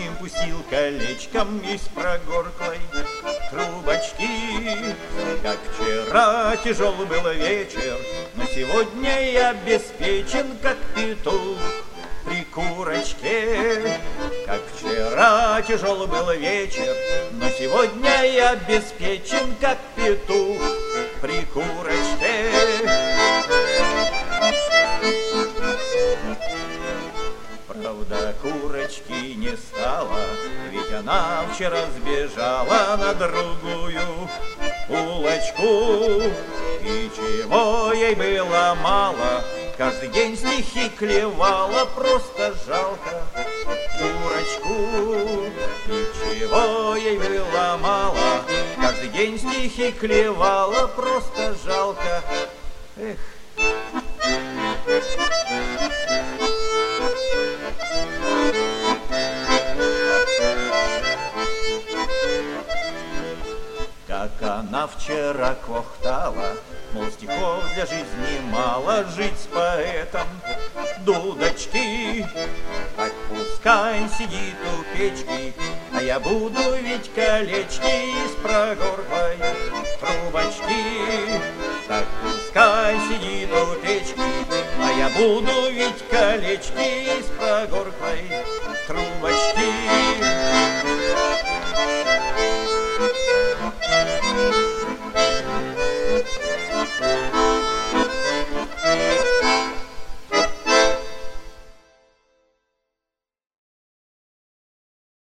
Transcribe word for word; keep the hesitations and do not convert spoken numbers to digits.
одним пустил колечком из прогорклой трубочки. Как вчера тяжелый был вечер, но сегодня я обеспечен, как петух при курочке. Как вчера тяжелый был вечер, но сегодня я обеспечен, как петух при курочке. Правда, курочки не стало, ведь она вчера сбежала на другую улочку. И чего ей было мало, каждый день стихи клевала, просто жалко дурочку. И чего ей было мало, каждый день стихи клевала, просто жалко. Эх. Как она вчера квохтала, мол, стихов для жизни мало, жить с поэтом дудочки. Так пускай сидит у печки, а я буду ведь колечки из прогорклой трубочки. Так пускай сидит у печки, а я буду ведь колечки из прогорклой трубочки.